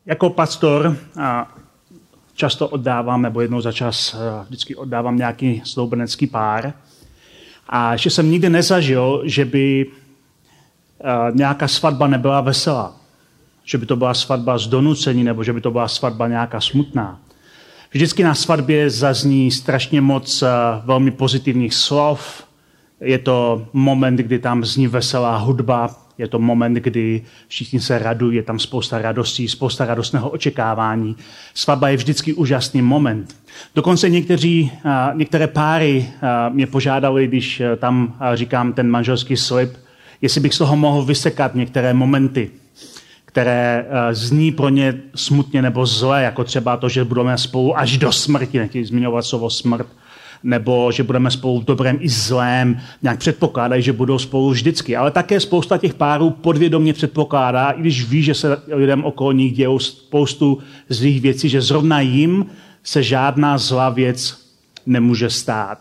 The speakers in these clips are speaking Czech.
Jako pastor často oddávám, nebo jednou za čas vždycky oddávám nějaký snoubenecký pár. A ještě jsem nikdy nezažil, že by nějaká svatba nebyla veselá. Že by to byla svatba z donucení, nebo že by to byla svatba nějaká smutná. Vždycky na svatbě zazní strašně moc velmi pozitivních slov. Je to moment, kdy tam zní veselá hudba. Je to moment, kdy všichni se radují, je tam spousta radostí, spousta radostného očekávání. Svatba je vždycky úžasný moment. Dokonce některé páry mě požádali, když tam říkám ten manželský slib, jestli bych z toho mohl vysekat některé momenty, které zní pro ně smutně nebo zle, jako třeba to, že budeme spolu až do smrti, nechtějí zmiňovat slovo smrt, nebo že budeme spolu v dobrém i zlém, nějak předpokládají, že budou spolu vždycky. Ale také spousta těch párů podvědomě předpokládá, i když ví, že se lidem okolo nich dějou spoustu zlých věcí, že zrovna jim se žádná zlá věc nemůže stát.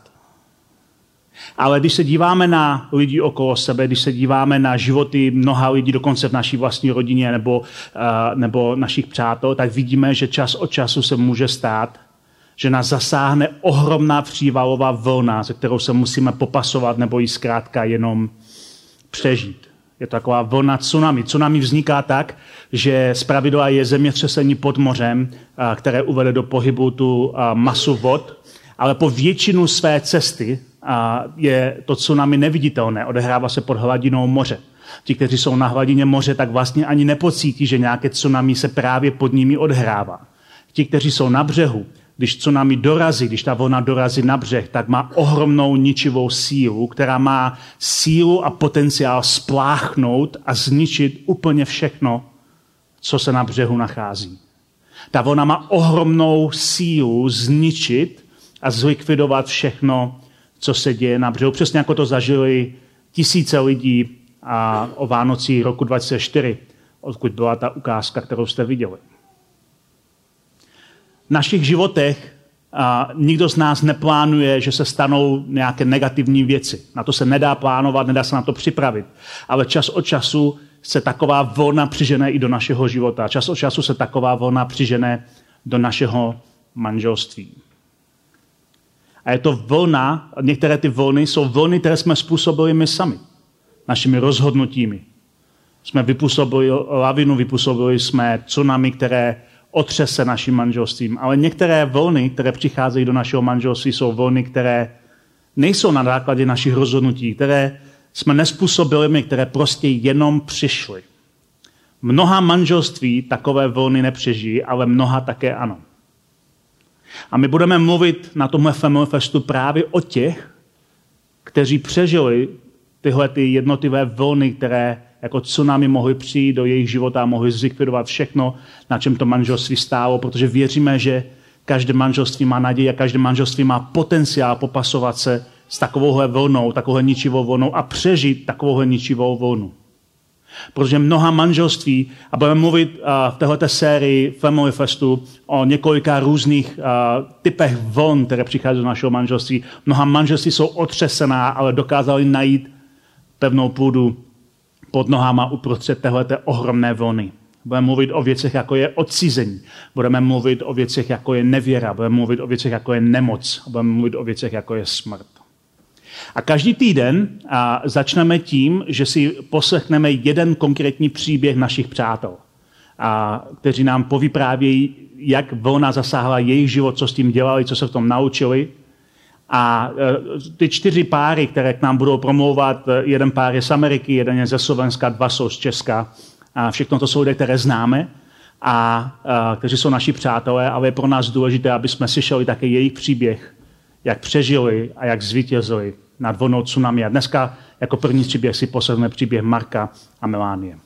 Ale když se díváme na lidi okolo sebe, když se díváme na životy mnoha lidí, dokonce v naší vlastní rodině nebo našich přátel, tak vidíme, že čas od času se může stát, že nás zasáhne ohromná přívalová vlna, se kterou se musíme popasovat nebo ji zkrátka jenom přežít. Je to taková vlna tsunami. Tsunami vzniká tak, že zpravidla je zemětřesení pod mořem, které uvede do pohybu tu masu vod, ale po většinu své cesty je to tsunami neviditelné, odehrává se pod hladinou moře. Ti, kteří jsou na hladině moře, tak vlastně ani nepocítí, že nějaké tsunami se právě pod nimi odhrává. Ti, kteří jsou na břehu, když tsunami dorazí, když ta vlna dorazí na břeh, tak má ohromnou ničivou sílu, která má sílu a potenciál spláchnout a zničit úplně všechno, co se na břehu nachází. Ta vlna má ohromnou sílu zničit a zlikvidovat všechno, co se děje na břehu. Přesně jako to zažili tisíce lidí o Vánocích roku 2004, odkud byla ta ukázka, kterou jste viděli. V našich životech nikdo z nás neplánuje, že se stanou nějaké negativní věci. Na to se nedá plánovat, nedá se na to připravit. Ale čas od času se taková vlna přižene i do našeho života. Čas od času se taková vlna přižene do našeho manželství. A je to vlna, některé ty vlny jsou vlny, které jsme způsobili my sami. Našimi rozhodnutími. Jsme vypůsobili lavinu, vypůsobili jsme tsunami, které otřese naším manželstvím. Ale některé vlny, které přicházejí do našeho manželství, jsou vlny, které nejsou na základě našich rozhodnutí, které jsme nezpůsobili my, které prostě jenom přišly. Mnoha manželství takové vlny nepřežijí, ale mnoha také ano. A my budeme mluvit na tomhle Family Festu právě o těch, kteří přežili tyhle ty jednotlivé vlny, které jako tsunami mohly přijít do jejich života a mohly zlikvidovat všechno, na čem to manželství stálo, protože věříme, že každé manželství má naději a každé manželství má potenciál popasovat se s takovouhle vlnou, takovouhle ničivou vlnou a přežít takovouhle ničivou vlnu. Protože mnoha manželství, a budeme mluvit v této sérii Family Festu o několika různých typech vln, které přichází do našeho manželství. Mnoha manželství jsou otřesená, ale dokázali najít pevnou půdu pod nohama uprostřed téhleté ohromné vlny. Budeme mluvit o věcech, jako je odcizení. Budeme mluvit o věcech, jako je nevěra. Budeme mluvit o věcech, jako je nemoc. Budeme mluvit o věcech, jako je smrt. A každý týden začneme tím, že si poslechneme jeden konkrétní příběh našich přátel, kteří nám povyprávějí, jak vlna zasáhla jejich život, co s tím dělali, co se v tom naučili. A ty 4 páry, které k nám budou promlouvat, jeden pár je z Ameriky, jeden je ze Slovenska, 2 jsou z Česka. A všechno to jsou lidé, které známe a kteří jsou naši přátelé, ale je pro nás důležité, aby jsme slyšeli také jejich příběh, jak přežili a jak zvítězili nad vlnou tsunami. A dneska jako první příběh si poslechneme příběh Marka a Melánie.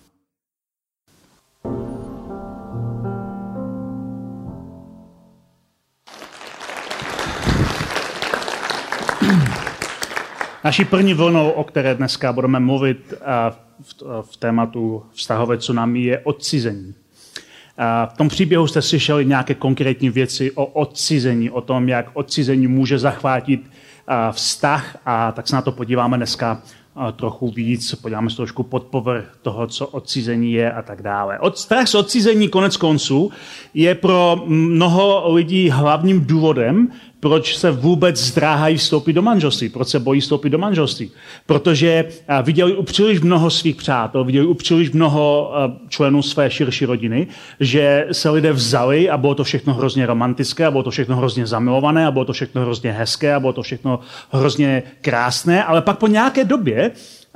Naší první vlnou, o které dneska budeme mluvit v tématu vztahové tsunami, je odcizení. V tom příběhu jste slyšeli nějaké konkrétní věci o odcizení, o tom, jak odcizení může zachvátit vztah, a tak se na to podíváme dneska trochu víc, podíváme se trošku pod povrch toho, co odcizení je a tak dále. Strach z odcizení konec konců je pro mnoho lidí hlavním důvodem, proč se vůbec zdráhají vstoupit do manželství, proč se bojí vstoupit do manželství. Protože viděli u příliš mnoho svých přátel, viděli u příliš mnoho členů své širší rodiny, že se lidé vzali a bylo to všechno hrozně romantické, a bylo to všechno hrozně zamilované, a bylo to všechno hrozně hezké, a bylo to všechno hrozně krásné, ale pak po nějaké době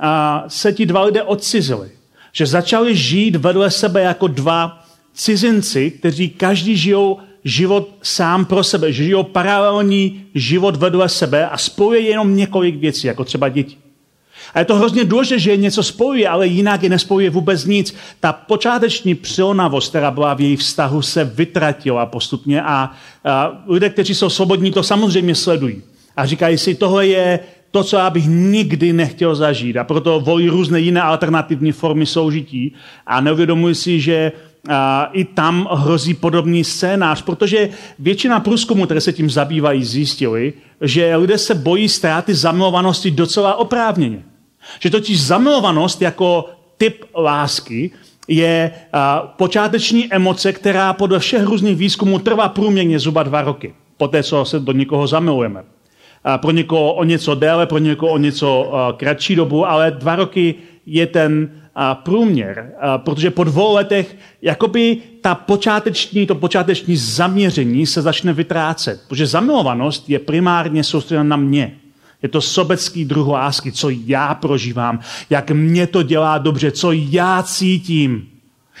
se ti dva lidé odcizili. Že začali žít vedle sebe jako dva cizinci, kteří každý žijou život sám pro sebe, že žijou paralelní život vedle sebe a spojuje jenom několik věcí, jako třeba děti. A je to hrozně důležité, že je něco spojuje, ale jinak je nespojuje vůbec nic. Ta počáteční přilnavost, která byla v jejich vztahu, se vytratila postupně a lidé, kteří jsou svobodní, to samozřejmě sledují. A říkají si, tohle je to, co já bych nikdy nechtěl zažít. A proto volí různé jiné alternativní formy soužití a neuvědomují si, že i tam hrozí podobný scénář, protože většina průzkumů, které se tím zabývají, zjistili, že lidé se bojí ztráty zamilovanosti docela oprávněně. Že totiž zamilovanost jako typ lásky je počáteční emoce, která podle všech různých výzkumů trvá průměrně zhruba 2 roky, poté, co se do někoho zamilujeme. Pro někoho o něco déle, pro někoho o něco kratší dobu, ale 2 roky je ten průměr, protože po 2 letech jakoby to počáteční zaměření se začne vytrácet. Protože zamilovanost je primárně soustředěna na mě. Je to sobecký druh lásky, co já prožívám, jak mě to dělá dobře, co já cítím.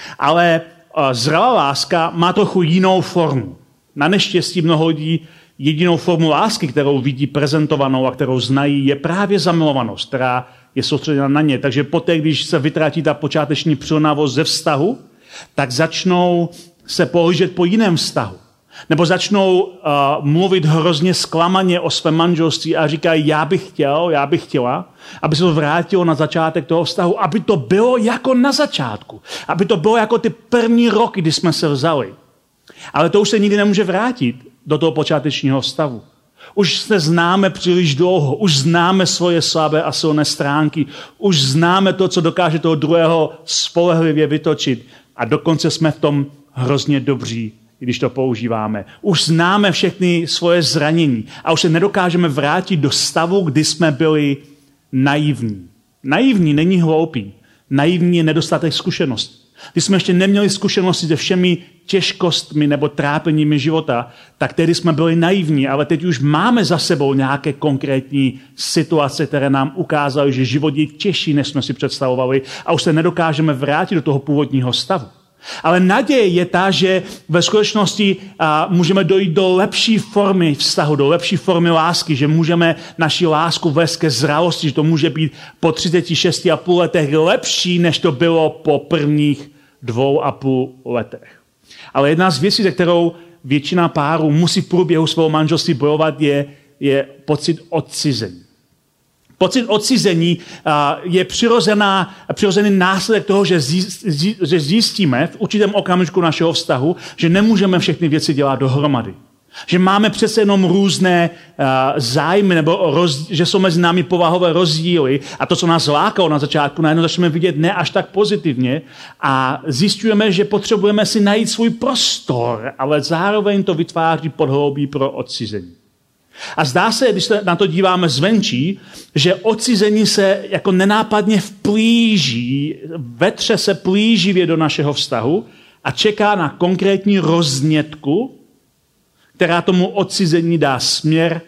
Ale zralá láska má trochu jinou formu. Na neštěstí mnoho lidí jedinou formu lásky, kterou vidí prezentovanou a kterou znají, je právě zamilovanost, která je soustředěna na ně. Takže poté, když se vytratí ta počáteční přilnavost ze vztahu, tak začnou se pohlížet po jiném vztahu. Nebo začnou mluvit hrozně zklamaně o svém manželství a říkají, já bych chtěla, aby se to vrátilo na začátek toho vztahu, aby to bylo jako na začátku. Aby to bylo jako ty první roky, kdy jsme se vzali. Ale to už se nikdy nemůže vrátit do toho počátečního stavu. Už se známe příliš dlouho, už známe svoje slabé a silné stránky, už známe to, co dokáže toho druhého spolehlivě vytočit a dokonce jsme v tom hrozně dobří, když to používáme. Už známe všechny svoje zranění a už se nedokážeme vrátit do stavu, kdy jsme byli naivní. Naivní není hloupý, naivní je nedostatek zkušeností. Když jsme ještě neměli zkušenosti se všemi těžkostmi nebo trápeními života, tak tehdy jsme byli naivní, ale teď už máme za sebou nějaké konkrétní situace, které nám ukázaly, že život je těžší, než jsme si představovali a už se nedokážeme vrátit do toho původního stavu. Ale naděje je ta, že ve skutečnosti můžeme dojít do lepší formy vztahu, do lepší formy lásky, že můžeme naši lásku vést ke zralosti, že to může být po 36,5 letech lepší, než to bylo po prvních 2,5 letech. Ale jedna z věcí, se kterou většina párů musí v průběhu svého manželství bojovat, je pocit odcizení. Pocit odcizení je přirozený následek toho, že zjistíme v určitém okamžiku našeho vztahu, že nemůžeme všechny věci dělat dohromady. Že máme přece jenom různé zájmy, nebo že jsou mezi námi povahové rozdíly a to, co nás lákalo na začátku, najednou začneme vidět ne až tak pozitivně a zjišťujeme, že potřebujeme si najít svůj prostor, ale zároveň to vytváří podhoubí pro odcizení. A zdá se, když se na to díváme zvenčí, že odcizení se jako nenápadně vplíží, vetře se plíživě do našeho vztahu a čeká na konkrétní roznětku, která tomu odcizení dá směr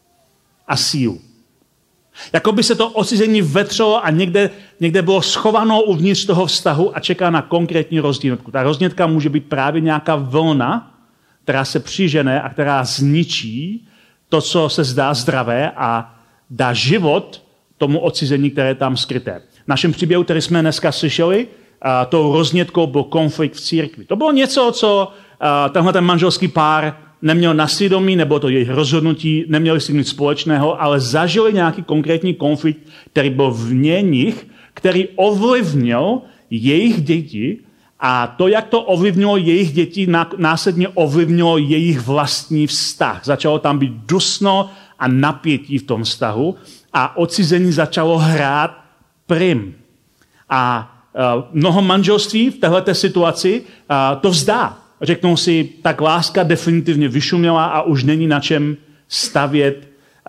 a sílu. Jako by se to odcizení vetřelo a někde bylo schované uvnitř toho vztahu a čeká na konkrétní roznětku. Ta roznětka může být právě nějaká vlna, která se přižene a která zničí to, co se zdá zdravé a dá život tomu odcizení, které je tam skryté. V našem příběhu, který jsme dneska slyšeli, tou roznětkou byl konflikt v církvi. To bylo něco, co tenhle ten manželský pár neměl na svědomí, nebo to jejich rozhodnutí, neměli si nic společného, ale zažili nějaký konkrétní konflikt, který byl vně nich, který ovlivnil jejich děti a to, jak to ovlivnilo jejich děti, následně ovlivnilo jejich vlastní vztah. Začalo tam být dusno a napětí v tom vztahu a odcizení začalo hrát prim. A mnoho manželství v téhleté situaci to vzdá. Řeknou si, tak láska definitivně vyšuměla a už není na čem stavět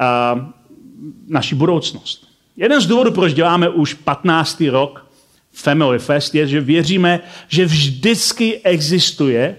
naši budoucnost. Jeden z důvodů, proč děláme už 15. rok Family Fest, je, že věříme, že vždycky existuje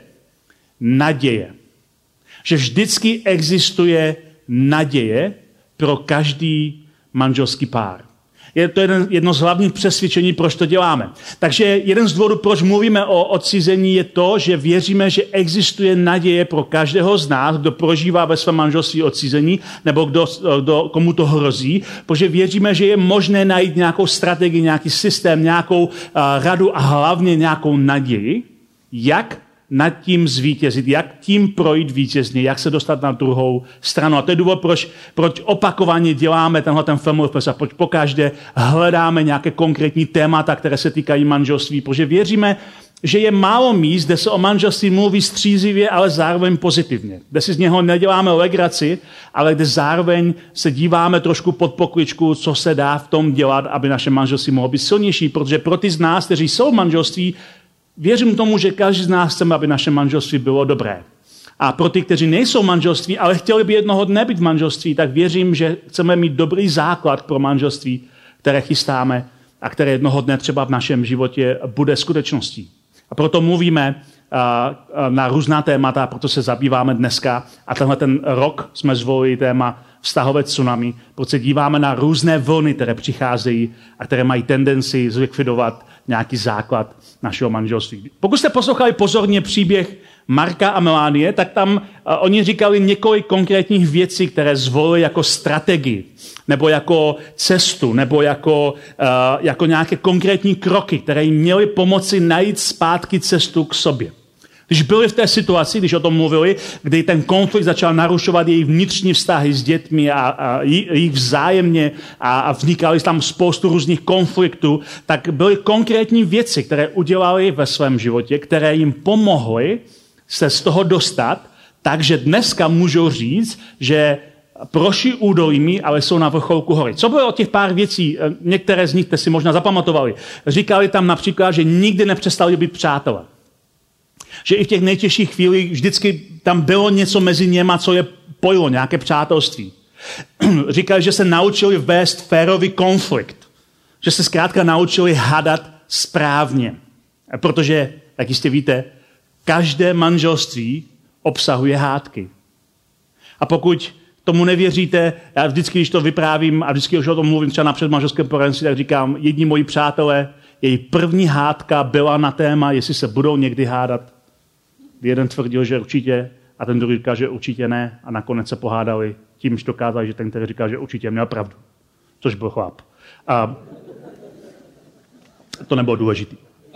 naděje. Že vždycky existuje naděje pro každý manželský pár. Je to jedno z hlavních přesvědčení, proč to děláme. Takže jeden z důvodů, proč mluvíme o odcizení, je to, že věříme, že existuje naděje pro každého z nás, kdo prožívá ve svém manželství odcizení, nebo komu to hrozí, protože věříme, že je možné najít nějakou strategii, nějaký systém, nějakou radu a hlavně nějakou naději, jak nad tím zvítězit, jak tím projít vítězně, jak se dostat na druhou stranu. A to je důvod, proč opakovaně děláme ten Family Fest a proč pokaždé hledáme nějaké konkrétní témata, které se týkají manželství, protože věříme, že je málo míst, kde se o manželství mluví střízivě, ale zároveň pozitivně. Kde si z něho neděláme legraci, ale kde zároveň se díváme trošku pod pokličku, co se dá v tom dělat, aby naše manželství mohlo být silnější, protože pro ty z nás, kteří jsou v manželství, věřím tomu, že každý z nás chceme, aby naše manželství bylo dobré. A pro ty, kteří nejsou v manželství, ale chtěli by jednoho dne být v manželství, tak věřím, že chceme mít dobrý základ pro manželství, které chystáme a které jednoho dne třeba v našem životě bude skutečností. A proto mluvíme na různá témata, proto se zabýváme dneska. A tenhle ten rok jsme zvolili téma vztahové tsunami, protože se díváme na různé vlny, které přicházejí a které mají tendenci zlikvidovat nějaký základ našeho manželství. Pokud jste poslouchali pozorně příběh Marka a Melánie, tak tam oni říkali několik konkrétních věcí, které zvolili jako strategii, nebo jako cestu, nebo jako nějaké konkrétní kroky, které jim měly pomoci najít zpátky cestu k sobě. Když byli v té situaci, když o tom mluvili, kdy ten konflikt začal narušovat jejich vnitřní vztahy s dětmi a jich vzájemně a vznikaly tam spoustu různých konfliktů, tak byly konkrétní věci, které udělali ve svém životě, které jim pomohly se z toho dostat, takže dneska můžou říct, že prošli údolími, ale jsou na vrcholku hory. Co bylo od těch pár věcí? Některé z nich jste si možná zapamatovali. Říkali tam například, že nikdy nepřestali být přátelé. Že i v těch nejtěžších chvílích vždycky tam bylo něco mezi něma, co je pojilo, nějaké přátelství. Říkali, že se naučili vést férový konflikt. Že se zkrátka naučili hádat správně. Protože, jak jistě víte, každé manželství obsahuje hádky. A pokud tomu nevěříte, já vždycky, když to vyprávím a vždycky, když o tom mluvím třeba na předmanželském poradenství, tak říkám, jedni moji přátelé, její první hádka byla na téma, jestli se budou někdy hádat. Jeden tvrdil, že určitě, a ten druhý říkal, že určitě ne, a nakonec se pohádali, tímž dokázali, že ten, který říkal, že určitě měl pravdu. Což byl chlap. A to nebylo důležitý.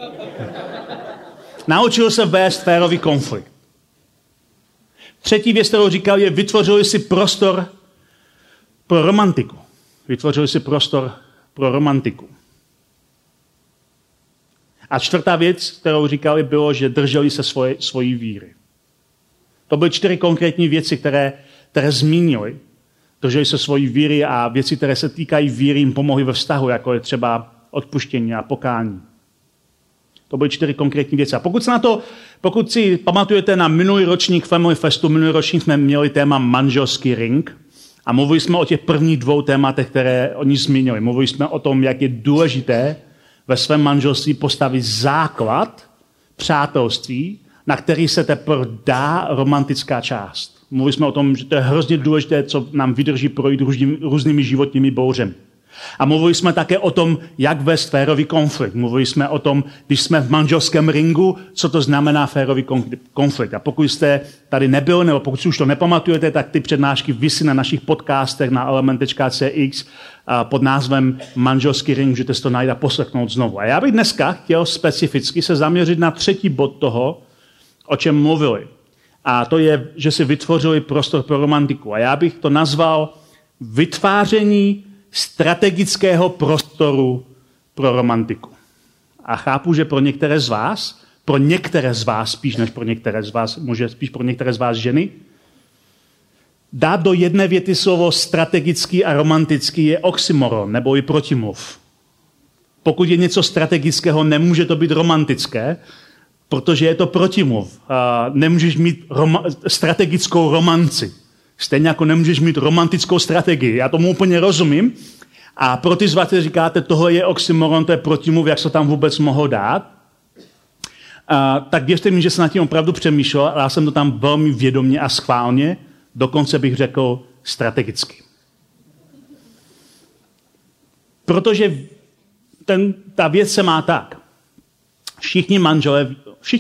Naučil se vést férový konflikt. Třetí věc, kterou říkal, je, vytvořili si prostor pro romantiku. Vytvořili si prostor pro romantiku. A čtvrtá věc, kterou říkali, bylo, že drželi se svojí víry. To byly 4 konkrétní věci, které zmínili. Drželi se svojí víry a věci, které se týkají víry, jim pomohly ve vztahu, jako je třeba odpuštění a pokání. To byly 4 konkrétní věci. A pokud si pamatujete na minulý ročník Family Festu, minulý ročník jsme měli téma manželský ring a mluvili jsme o těch prvních 2 tématech, které oni zmínili. Mluvili jsme o tom, jak je důležité ve svém manželství postavit základ přátelství, na který se teprve dá romantická část. Mluvili jsme o tom, že to je hrozně důležité, co nám vydrží projít různými životními bouřemi. A mluvili jsme také o tom, jak vést férový konflikt. Mluvili jsme o tom, když jsme v manželském ringu, co to znamená férový konflikt. A pokud jste tady nebyl, nebo pokud si už to nepamatujete, tak ty přednášky visí na našich podcastech na element.cx pod názvem Manželský ring, můžete si to najít a poslechnout znovu. A já bych dneska chtěl specificky se zaměřit na 3. bod toho, o čem mluvili. A to je, že si vytvořili prostor pro romantiku. A já bych to nazval vytváření strategického prostoru pro romantiku. A chápu, že pro některé z vás, spíš než pro některé z vás, může spíš pro některé z vás ženy, Dát do jedné věty slovo strategický a romantický je oxymoron, nebo i protimluv. Pokud je něco strategického, nemůže to být romantické, protože je to protimluv. Nemůžeš mít strategickou romanci. Stejně jako nemůžeš mít romantickou strategii. Já tomu úplně rozumím. A pro ty z vás, kteří říkáte, tohle je oxymoron, to je protimluv, jak se tam vůbec mohlo dát, tak věřte mi, že jsem nad tím opravdu přemýšlel a já jsem to tam velmi vědomě a schválně, dokonce bych řekl strategicky. Protože ta věc se má tak. Všichni manželé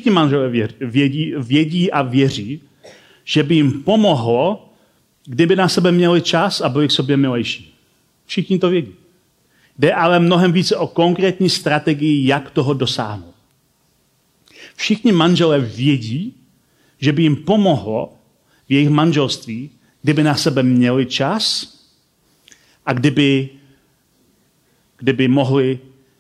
vědí a věří, že by jim pomohlo, kdyby na sebe měli čas a byli k sobě milejší. Všichni to vědí. Jde ale mnohem více o konkrétní strategii, jak toho dosáhnout. Všichni manželé vědí, že by jim pomohlo v jejich manželství, kdyby na sebe měli čas a kdyby mohli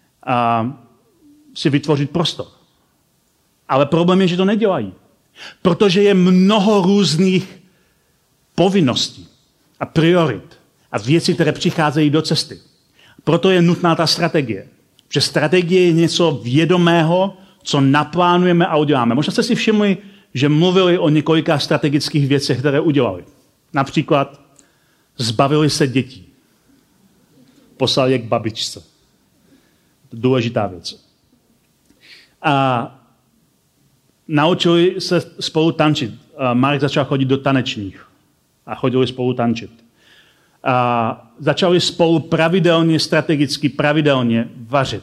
si vytvořit prostor. Ale problém je, že to nedělají. Protože je mnoho různých povinností a priorit a věcí, které přicházejí do cesty. Proto je nutná ta strategie. Že strategie je něco vědomého, co naplánujeme a uděláme. Možná jste si všimli, že mluvili o několika strategických věcech, které udělali. Například zbavili se dětí. Poslali je k babičce. To je důležitá věc. A naučili se spolu tančit. Marek začal chodit do tanečních a chodili spolu tančit. A začali spolu pravidelně, strategicky pravidelně vařit.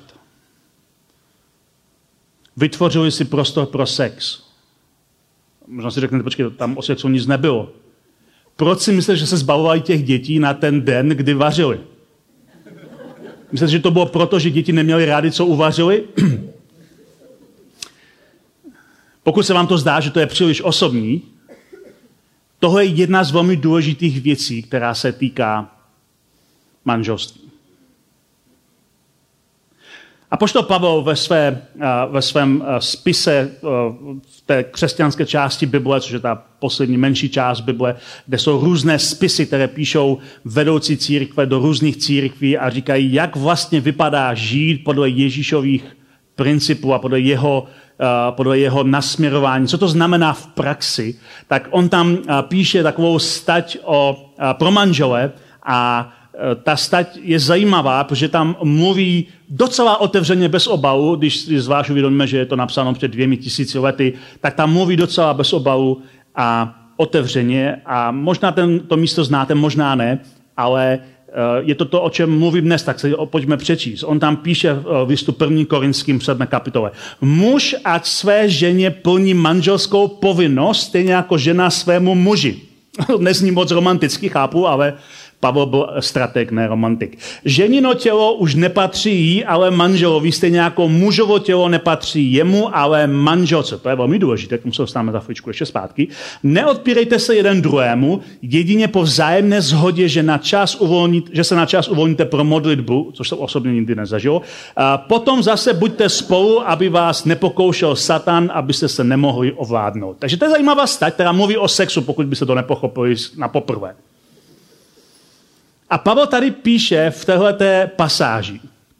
Vytvořili si prostor pro sex. Možná si řeknete, počkej, tam o sexu nic nebylo. Proč si myslíte, že se zbavovali těch dětí na ten den, kdy vařili? Myslíte, že to bylo proto, že děti neměly rádi, co uvařili? Pokud se vám to zdá, že to je příliš osobní, tohle je jedna z velmi důležitých věcí, která se týká manželství. Apoštol Pavel ve svém spise v té křesťanské části Bible, což je ta poslední menší část Bible, kde jsou různé spisy, které píšou vedoucí církve do různých církví a říkají, jak vlastně vypadá žít podle Ježíšových principů a podle jeho nasměrování. Co to znamená v praxi? Tak on tam píše takovou stať pro manžele a ta stať je zajímavá, protože tam mluví docela otevřeně bez obalu, když zvlášť uvědomíme, že je to napsáno před 2000 lety, tak tam mluví docela bez obalu a otevřeně a možná to místo znáte, možná ne, ale je to, o čem mluvím dnes, tak se pojďme přečíst. On tam píše v listu 1. Korinským 7. kapitole. Muž ať své ženě plní manželskou povinnost, stejně jako žena svému muži. Nezní moc romanticky, chápu, ale Pavel byl strateg, ne romantik. Ženino tělo už nepatří jí, ale manželovi, stejně jako mužovo tělo nepatří jemu, ale manželce. To je velmi důležité, k tomu se dostaneme za chvíličku ještě zpátky. Neodpírejte se jeden druhému, jedině po vzájemné shodě, že se na čas uvolníte pro modlitbu, což jsem osobně nikdy nezažil. A potom zase buďte spolu, aby vás nepokoušel Satan, abyste se nemohli ovládnout. Takže to je zajímavá stať, která mluví o sexu, pokud byste to nepochopili na poprvé. A Pavel tady píše v téhleté pasáži,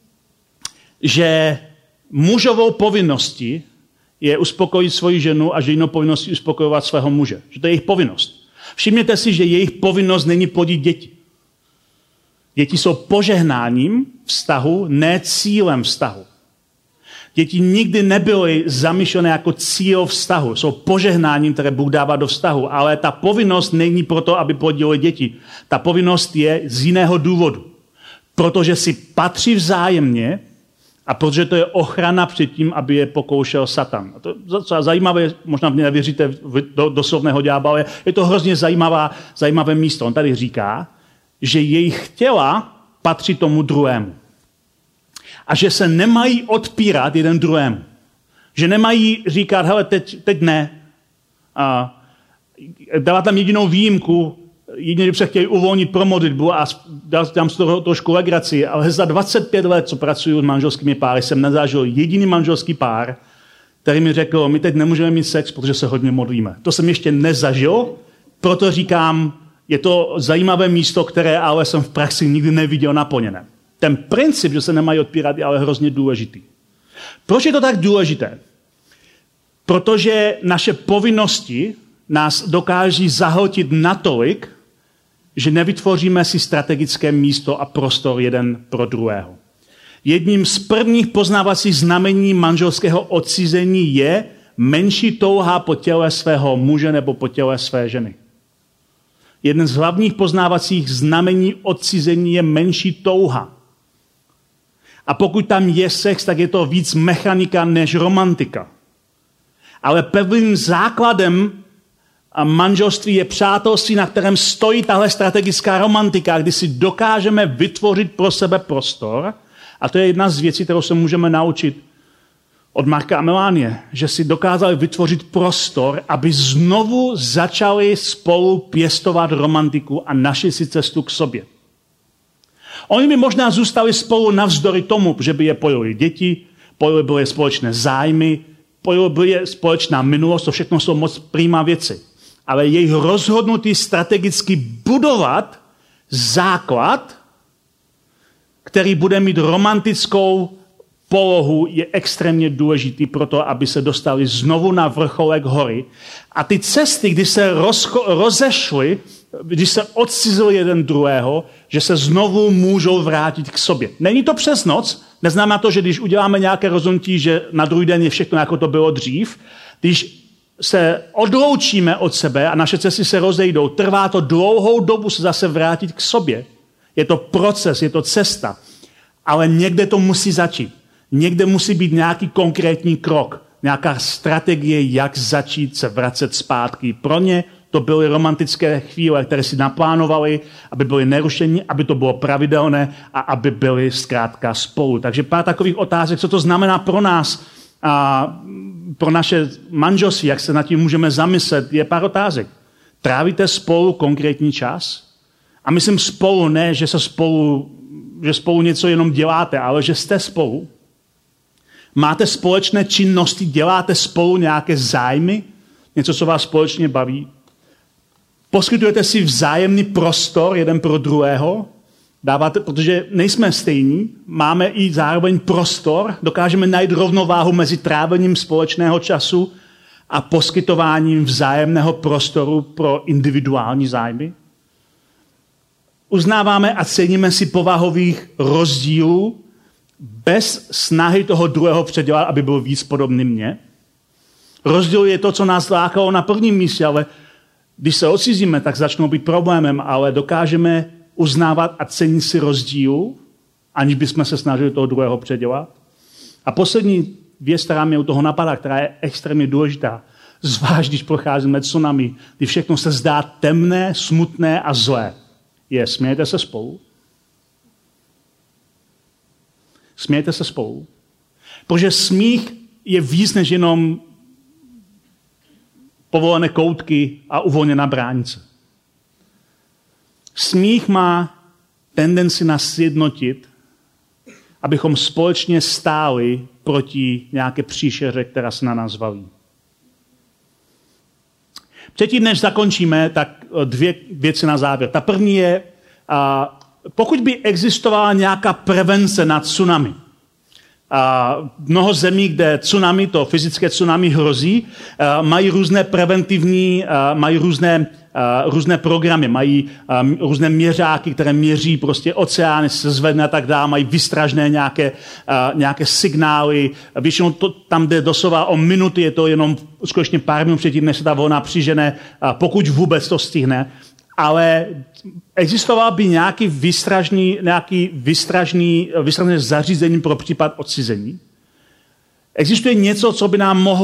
že mužovou povinností je uspokojit svoji ženu a ženou povinností uspokojovat svého muže. Že to je jejich povinnost. Všimněte si, že jejich povinnost není plodit děti. Děti jsou požehnáním vztahu, ne cílem vztahu. Děti nikdy nebyly zamýšlené jako cíl vztahu. Jsou požehnáním, které Bůh dává do vztahu, ale ta povinnost není proto, aby plodili děti. Ta povinnost je z jiného důvodu. Protože si patří vzájemně a protože to je ochrana před tím, aby je pokoušel Satan. A to je zajímavé, možná v mě nevěříte do slovného ďábla, je to hrozně zajímavé místo. On tady říká, že jejich těla patří tomu druhému. A že se nemají odpírat jeden druhému. Že nemají říkat, hele, teď ne. A dává tam jedinou výjimku, jedině, kdyby se chtěli uvolnit pro modlitbu a dal tam z toho trošku legraci, ale za 25 let, co pracuju s manželskými páry, jsem nezažil jediný manželský pár, který mi řekl, my teď nemůžeme mít sex, protože se hodně modlíme. To jsem ještě nezažil, proto říkám, je to zajímavé místo, které ale jsem v praxi nikdy neviděl naplněné. Ten princip, že se nemají odpírat, je ale hrozně důležitý. Proč je to tak důležité? Protože naše povinnosti nás dokáží zahltit natolik, že nevytvoříme si strategické místo a prostor jeden pro druhého. Jedním z prvních poznávacích znamení manželského odcizení je menší touha po těle svého muže nebo po těle své ženy. Jeden z hlavních poznávacích znamení odcizení je menší touha. A pokud tam je sex, tak je to víc mechanika než romantika. Ale pevným základem manželství je přátelství, na kterém stojí tahle strategická romantika, kdy si dokážeme vytvořit pro sebe prostor. A to je jedna z věcí, kterou se můžeme naučit od Marka a Melánie, že si dokázali vytvořit prostor, aby znovu začali spolu pěstovat romantiku a našli si cestu k sobě. Oni by možná zůstali spolu navzdory tomu, že by je pojili děti, pojili by je společné zájmy, pojili by je společná minulost, to všechno jsou moc prima věci. Ale jejich rozhodnutí strategicky budovat základ, který bude mít romantickou polohu, je extrémně důležitý pro to, aby se dostali znovu na vrcholek hory. A ty cesty, kdy se rozešly, když se odcizili jeden druhého, že se znovu můžou vrátit k sobě. Není to přes noc, neznamená to, že když uděláme nějaké rozhodnutí, že na druhý den je všechno, jako to bylo dřív. Když se odloučíme od sebe a naše cesty se rozejdou, trvá to dlouhou dobu se zase vrátit k sobě. Je to proces, je to cesta. Ale někde to musí začít. Někde musí být nějaký konkrétní krok, nějaká strategie, jak začít se vracet zpátky. Pro ně to byly romantické chvíle, které si naplánovali, aby byly nerušení, aby to bylo pravidelné a aby byly zkrátka spolu. Takže pár takových otázek, co to znamená pro nás a pro naše manželství, jak se nad tím můžeme zamyslet, je pár otázek. Trávíte spolu konkrétní čas? A myslím spolu ne, že spolu něco jenom děláte, ale že jste spolu. Máte společné činnosti, děláte spolu nějaké zájmy, něco, co vás společně baví. Poskytujete si vzájemný prostor jeden pro druhého, protože nejsme stejní, máme i zároveň prostor, dokážeme najít rovnováhu mezi trávením společného času a poskytováním vzájemného prostoru pro individuální zájmy. Uznáváme a ceníme si povahových rozdílů bez snahy toho druhého předělat, aby byl víc podobný mně. Rozdíl je to, co nás lákalo na prvním místě, ale když se odcizíme, tak začnou být problémem, ale dokážeme uznávat a cenit si rozdíl, aniž bychom se snažili toho druhého předělat. A poslední věc, která mě u toho napadá, která je extrémně důležitá, zvlášť když procházíme tsunami, kdy všechno se zdá temné, smutné a zlé, je smějete se spolu. Smějte se spolu. Protože smích je víc než jenom povolené koutky a uvolněná bránice. Smích má tendenci nás sjednotit, abychom společně stáli proti nějaké příšeře, která se na nás valí. Předtím, než zakončíme, tak dvě věci na závěr. Ta první je, pokud by existovala nějaká prevence na tsunami, mnoho zemí, kde tsunami, to fyzické tsunami hrozí, mají různé preventivní, mají různé programy, mají různé měřáky, které měří prostě oceány, se zvedne a tak dále, mají vystražné nějaké signály. Většinou to tam jde doslova o minuty, je to jenom skutečně pár minut předtím, než se ta vlna přižene, pokud vůbec to stihne. Ale existoval by nějaký výstražné zařízení pro případ odcizení? Existuje něco, co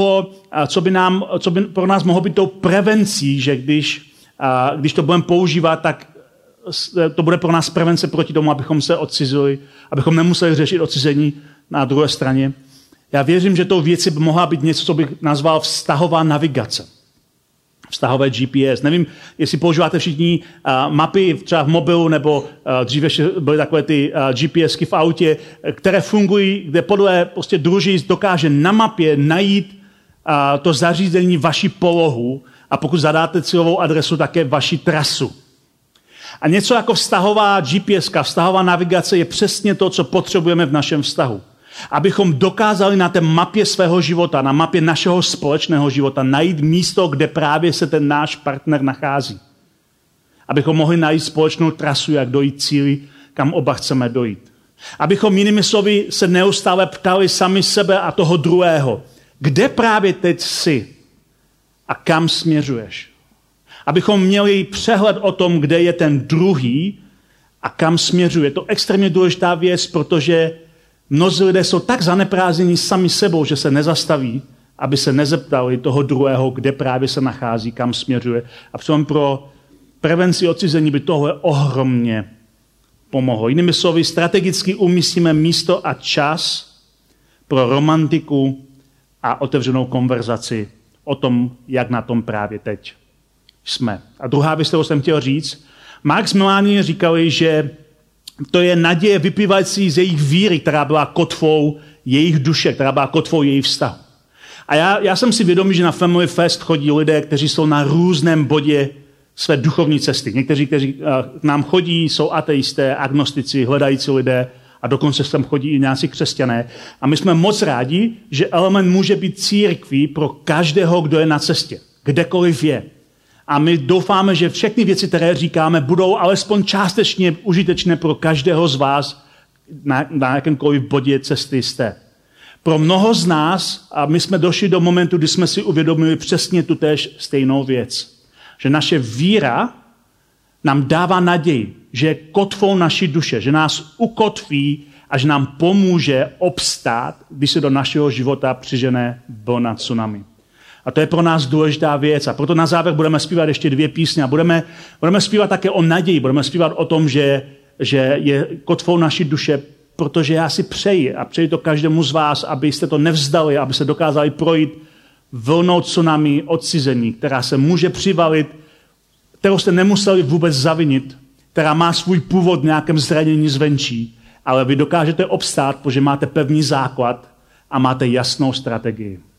by pro nás mohlo být tou prevencí, že když to budeme používat, tak to bude pro nás prevence proti tomu, abychom se odcizili, abychom nemuseli řešit odcizení na druhé straně. Já věřím, že tou věcí by mohla být něco, co bych nazval vztahová navigace. Vztahové GPS. Nevím, jestli používáte všichni mapy třeba v mobilu, nebo dříve byly takové ty GPSky v autě, které fungují, kde podle prostě družic dokáže na mapě najít to zařízení vaši polohu a pokud zadáte cílovou adresu, také vaši trasu. A něco jako vztahová GPS, vztahová navigace je přesně to, co potřebujeme v našem vztahu. Abychom dokázali na té mapě svého života, na mapě našeho společného života najít místo, kde právě se ten náš partner nachází. Abychom mohli najít společnou trasu, jak dojít cíli, kam oba chceme dojít. Abychom jinými slovy se neustále ptali sami sebe a toho druhého, kde právě teď jsi a kam směřuješ. Abychom měli přehled o tom, kde je ten druhý a kam směřuje. Je to extrémně důležitá věc, protože mnozí lidé jsou tak zaneprázdněni sami sebou, že se nezastaví, aby se nezeptali toho druhého, kde právě se nachází, kam směřuje. A přitom pro prevenci odcizení by tohle ohromně pomohlo. Jinými slovy, strategicky umístíme místo a čas pro romantiku a otevřenou konverzaci o tom, jak na tom právě teď jsme. A druhá věc, kterou jsem chtěl říct, Mark s Melanie říkali, že to je naděje vyplývající z jejich víry, která byla kotvou jejich duše, která byla kotvou jejich vztahu. A já jsem si vědomý, že na Family Fest chodí lidé, kteří jsou na různém bodě své duchovní cesty. Někteří, kteří k nám chodí, jsou ateisté, agnostici, hledající lidé a dokonce sem chodí i nějací křesťané. A my jsme moc rádi, že Element může být církví pro každého, kdo je na cestě, kdekoliv je. A my doufáme, že všechny věci, které říkáme, budou alespoň částečně užitečné pro každého z vás, na jakémkoliv bodě cesty jste. Pro mnoho z nás, a my jsme došli do momentu, kdy jsme si uvědomili přesně tutéž stejnou věc, že naše víra nám dává naději, že je kotvou naší duše, že nás ukotví a že nám pomůže obstát, když se do našeho života přižene vlna tsunami. A to je pro nás důležitá věc. A proto na závěr budeme zpívat ještě 2 písně. A budeme zpívat také o naději. Budeme zpívat o tom, že je kotvou naší duše, protože já si přeji a přeji to každému z vás, abyste to nevzdali, aby se dokázali projít vlnou tsunami odcizení, která se může přivalit, kterou jste nemuseli vůbec zavinit, která má svůj původ v nějakém zranění zvenčí, ale vy dokážete obstát, protože máte pevný základ a máte jasnou strategii.